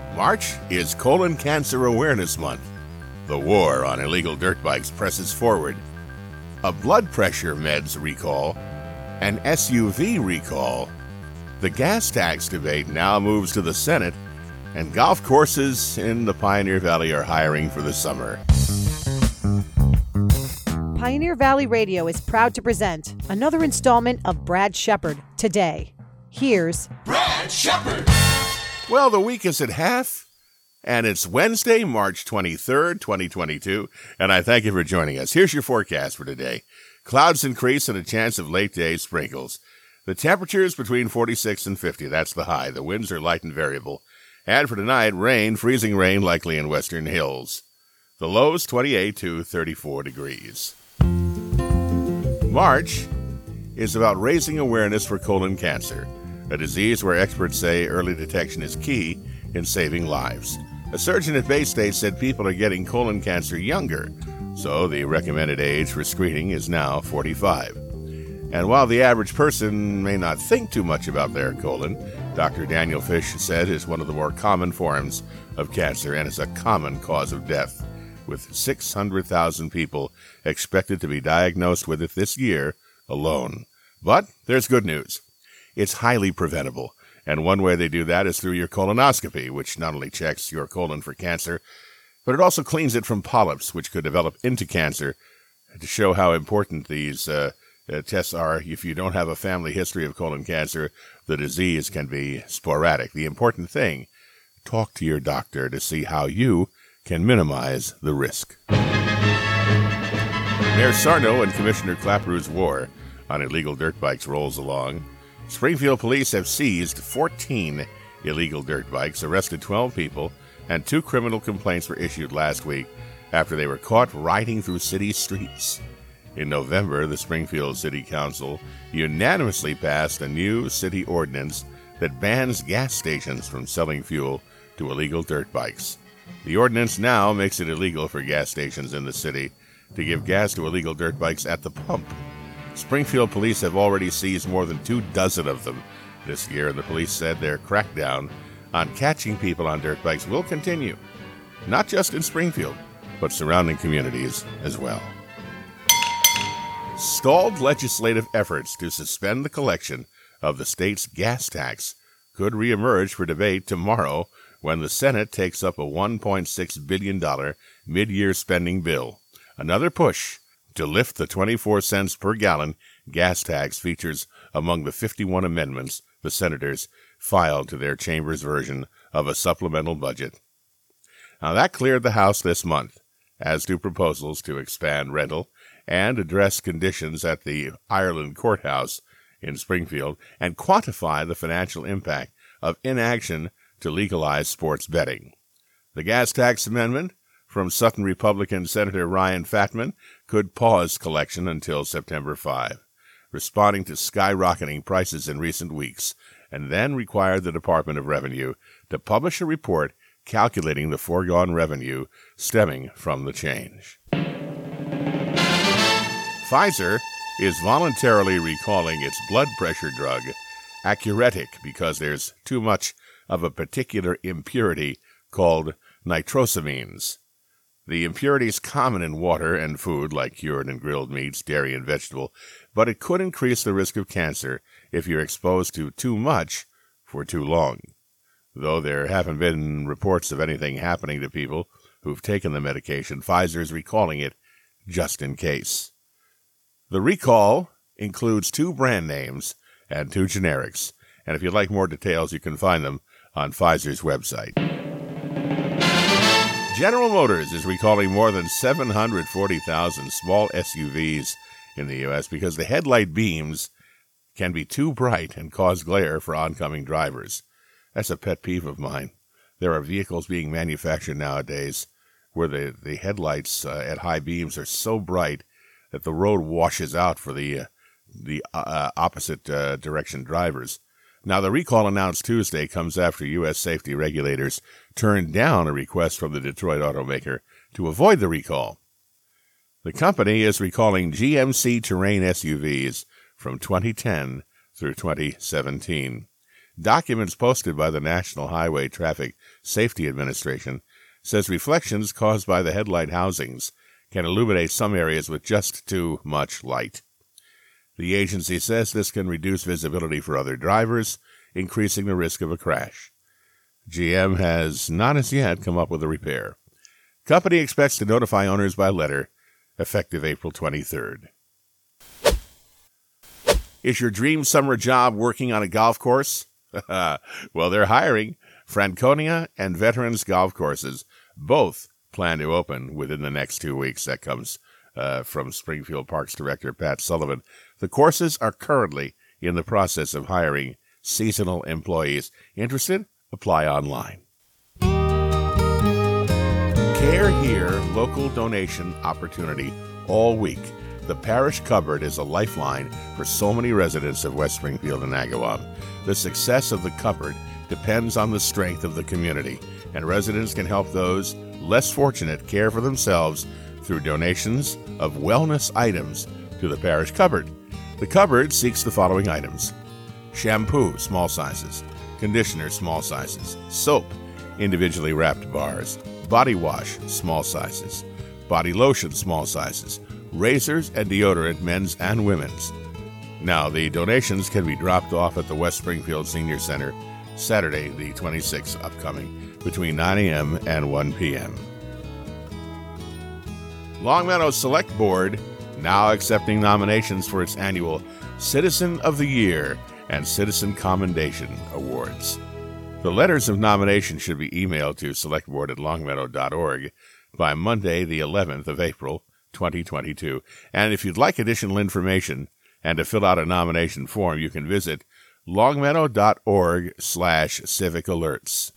March is Colon Cancer Awareness Month. The war on illegal dirt bikes presses forward. A blood pressure meds recall, an SUV recall. The gas tax debate now moves to the Senate, and golf courses in the Pioneer Valley are hiring for the summer. Pioneer Valley Radio is proud to present another installment of Brad Shepard Today. Here's Brad Shepard. Well, the week is at half, and it's Wednesday, March 23rd, 2022, and I thank you for joining us. Here's your forecast for today. Clouds increase and a chance of late-day sprinkles. The temperature is between 46 and 50. That's the high. The winds are light and variable. And for tonight, rain, freezing rain likely in western hills. The lows 28 to 34 degrees. March is about raising awareness for colon cancer, a disease where experts say early detection is key in saving lives. A surgeon at Bay State said people are getting colon cancer younger, so the recommended age for screening is now 45. And while the average person may not think too much about their colon, Dr. Daniel Fish said it's one of the more common forms of cancer and is a common cause of death, with 600,000 people expected to be diagnosed with it this year alone. But there's good news. It's highly preventable, and one way they do that is through your colonoscopy, which not only checks your colon for cancer, but it also cleans it from polyps, which could develop into cancer. To show how important these tests are, if you don't have a family history of colon cancer, the disease can be sporadic. The important thing, talk to your doctor to see how you can minimize the risk. Mayor Sarno and Commissioner Clapper's war on illegal dirt bikes rolls along. Springfield police have seized 14 illegal dirt bikes, arrested 12 people, and 2 criminal complaints were issued last week after they were caught riding through city streets. In November, the Springfield City Council unanimously passed a new city ordinance that bans gas stations from selling fuel to illegal dirt bikes. The ordinance now makes it illegal for gas stations in the city to give gas to illegal dirt bikes at the pump. Springfield police have already seized more than 24 of them this year, and the police said their crackdown on catching people on dirt bikes will continue, not just in Springfield, but surrounding communities as well. Stalled legislative efforts to suspend the collection of the state's gas tax could reemerge for debate tomorrow when the Senate takes up a $1.6 billion mid-year spending bill. Another push to lift the 24 cents per gallon gas tax features among the 51 amendments the senators filed to their chamber's version of a supplemental budget. Now, that cleared the House this month, as do proposals to expand rental and address conditions at the Ireland Courthouse in Springfield and quantify the financial impact of inaction to legalize sports betting. The gas tax amendment from Sutton Republican Senator Ryan Fatman could pause collection until September 5, responding to skyrocketing prices in recent weeks, and then required the Department of Revenue to publish a report calculating the foregone revenue stemming from the change. Pfizer is voluntarily recalling its blood pressure drug, Accuretiq, because there's too much of a particular impurity called nitrosamines. The impurity is common in water and food like cured and grilled meats, dairy, and vegetable, but it could increase the risk of cancer if you're exposed to too much for too long. Though there haven't been reports of anything happening to people who've taken the medication, Pfizer is recalling it just in case. The recall includes 2 brand names and 2 generics, and if you'd like more details, you can find them on Pfizer's website. General Motors is recalling more than 740,000 small SUVs in the U.S. because the headlight beams can be too bright and cause glare for oncoming drivers. That's a pet peeve of mine. There are vehicles being manufactured nowadays where the headlights at high beams are so bright that the road washes out for the opposite direction drivers. Now, the recall announced Tuesday comes after U.S. safety regulators turned down a request from the Detroit automaker to avoid the recall. The company is recalling GMC Terrain SUVs from 2010 through 2017. Documents posted by the National Highway Traffic Safety Administration says reflections caused by the headlight housings can illuminate some areas with just too much light. The agency says this can reduce visibility for other drivers, increasing the risk of a crash. GM has not as yet come up with a repair. Company expects to notify owners by letter, effective April 23rd. Is your dream summer job working on a golf course? Well, they're hiring. Franconia and Veterans Golf Courses both plan to open within the next 2 weeks. That comes from Springfield Parks Director Pat Sullivan. The courses are currently in the process of hiring seasonal employees. Interested? Apply online. Care Here local donation opportunity all week. The parish cupboard is a lifeline for so many residents of West Springfield and Agawam. The success of the cupboard depends on the strength of the community, and residents can help those less fortunate care for themselves through donations of wellness items to the parish cupboard. The cupboard seeks the following items: shampoo, small sizes; conditioner, small sizes; soap, individually wrapped bars; body wash, small sizes; body lotion, small sizes; razors and deodorant, men's and women's. Now, the donations can be dropped off at the West Springfield Senior Center Saturday, the 26th upcoming, between 9 a.m. and 1 p.m. Longmeadow Select Board now accepting nominations for its annual Citizen of the Year and Citizen Commendation Awards. The letters of nomination should be emailed to selectboard@longmeadow.org by Monday, the 11th of April, 2022. And if you'd like additional information and to fill out a nomination form, you can visit longmeadow.org/civic alerts.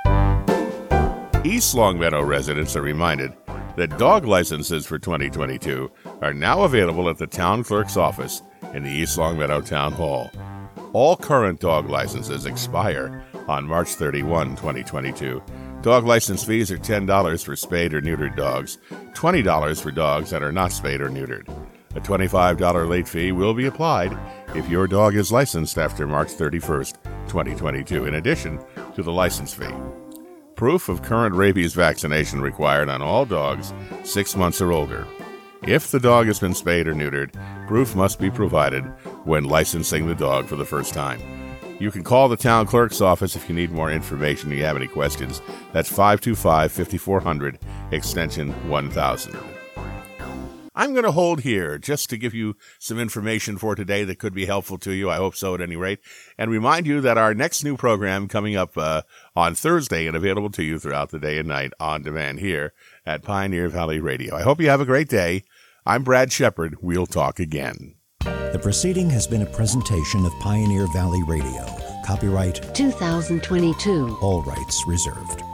East Longmeadow residents are reminded that dog licenses for 2022 are now available at the town clerk's office in the East Longmeadow Town Hall. All current dog licenses expire on March 31, 2022. Dog license fees are $10 for spayed or neutered dogs, $20 for dogs that are not spayed or neutered. A $25 late fee will be applied if your dog is licensed after March 31st, 2022, in addition to the license fee. Proof of current rabies vaccination required on all dogs 6 months or older. If the dog has been spayed or neutered, proof must be provided when licensing the dog for the first time. You can call the town clerk's office if you need more information or you have any questions. That's 525-5400, extension 1000. I'm going to hold here just to give you some information for today that could be helpful to you. I hope so at any rate. And remind you that our next new program coming up on Thursday and available to you throughout the day and night on demand here at Pioneer Valley Radio. I hope you have a great day. I'm Brad Shepard. We'll talk again. The proceeding has been a presentation of Pioneer Valley Radio. Copyright 2022. All rights reserved.